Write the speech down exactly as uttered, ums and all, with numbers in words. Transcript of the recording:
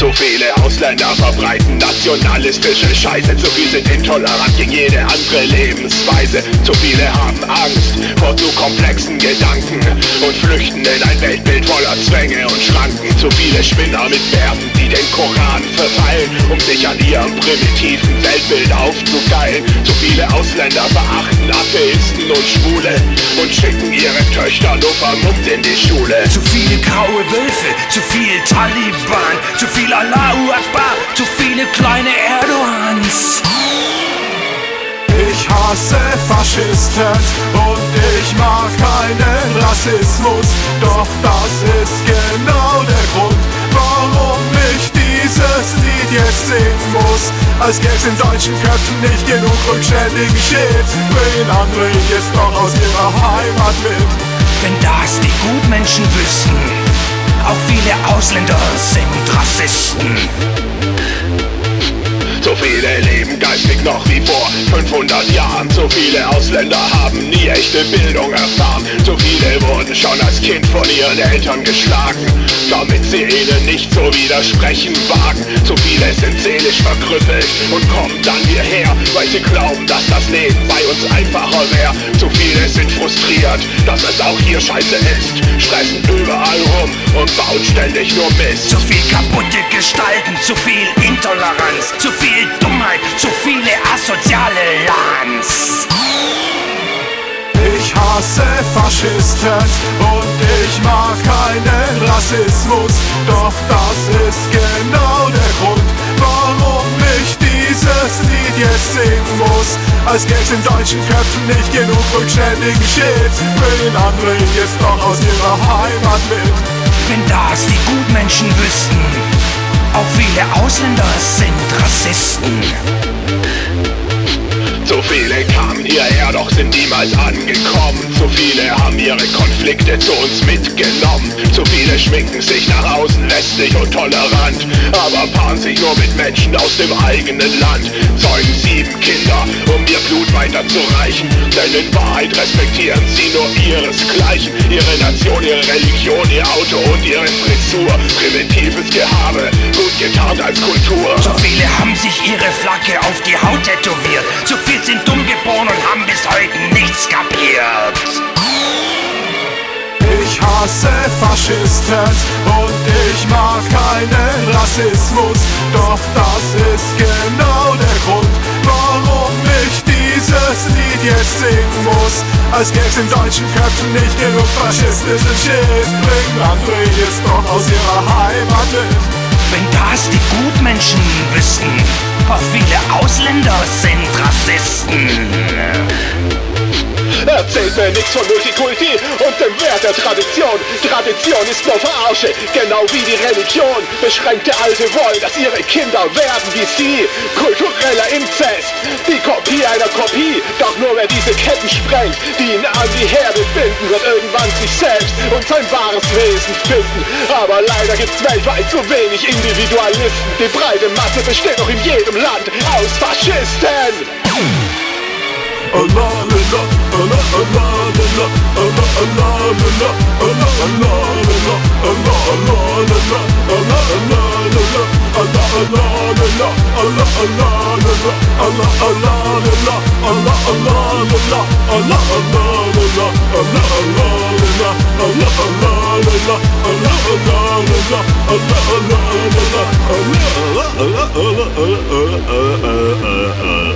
Zu viele Ausländer verbreiten nationalistische Scheiße. Zu viele sind intolerant gegen jede andere Lebensweise. Zu viele haben Angst vor zu komplexen Gedanken und flüchten in ein Weltbild voller Zwänge und Schranken. Zu viele Spinner mit Bärten, die den Koran verfeilen, um sich an ihrem primitiven Weltbild aufzugeilen. Zu viele Ausländer verachten Atheisten und Schwule und schicken ihre Töchter nur vermummt in die Schule. Zu viele graue Wölfe, zu viel Taliban, zu viel Allahu Akbar, zu viele kleine Erdogans. Ich hasse Faschisten und ich mag keinen Rassismus. Doch das ist genau der Grund, warum ich dieses Lied jetzt singen muss. Als gäb's in deutschen Köpfen nicht genug rückständigen Shit, bringen andere jetzt doch aus ihrer Heimat mit. Wenn das die Gutmenschen wüssten, auch viele Ausländer sind Rassisten. So viele leben geistig noch wie vor fünfhundert Jahren. So viele Ausländer haben nie echte Bildung erfahren. So viele wurden schon als Kind von ihren Eltern geschlagen, damit sie ihnen nicht so widersprechen wagen. So viele sind seelisch verkrüppelt und kommen dann hierher, weil sie glauben, dass das Leben bei uns einfacher wäre. So viele sind frustriert, dass es auch hier scheiße ist, stressen überall rum und bauen ständig nur Mist. Zu viel kaputte Gestalten, zu viel Intoleranz, zu viel Dummheit, zu viele asoziale Lanz. Ich hasse Faschisten und ich mag keinen Rassismus. Doch das ist genau der Grund, warum ich dieses Lied jetzt singen muss. Als gäb's in deutschen Köpfen nicht genug rückständigen Shit, bringen andere jetzt doch aus ihrer Heimat mit. Wenn das die Gutmenschen wüssten, auch viele Ausländer sind Rassisten. So viele kamen hierher, doch sind niemals angekommen. So viele haben ihre Konflikte zu uns mitgenommen. So viele schminken sich nach außen westlich und tolerant, aber paaren sich nur mit Menschen aus dem eigenen Land. Zeugen sieben Kinder, um ihr Blut weiterzureichen, denn in Wahrheit respektieren sie nur ihresgleichen. Ihre Nation, ihre Religion, ihr Auto und ihre Frisur. Primitives Gehabe, gut getarnt als Kultur. So viele haben sich ihre Flagge auf die Haut tätowiert. So viele sind dumm geboren und haben bis heute nichts kapiert. Ich hasse Faschisten und ich mag keinen Rassismus. Doch das ist genau der Grund, warum ich dieses Lied jetzt singen muss. Als gäb's in deutschen Köpfen nicht genug faschistischen Shit, bringen andere jetzt doch aus ihrer Heimat mit. Wenn das die Gutmenschen wüssten, auch viele Ausländer sind Rassisten. Erzählt mir nichts von Multikulti und dem Wert der Tradition. Tradition ist nur Verarsche, genau wie die Religion. Beschränkte Alte wollen, dass ihre Kinder werden wie sie. Kultureller Inzest, die Kopie einer Kopie. Doch nur wer diese Ketten sprengt, die ihn an die Herde binden, wird irgendwann sich selbst und sein wahres Wesen finden. Aber leider gibt's weltweit zu wenig Individualisten. Die breite Masse besteht noch in jedem Land aus Faschisten. Allah, Allah, Allah, Allah, Allah, Allah, Allah, Allah, Allah, Allah, Allah, Allah,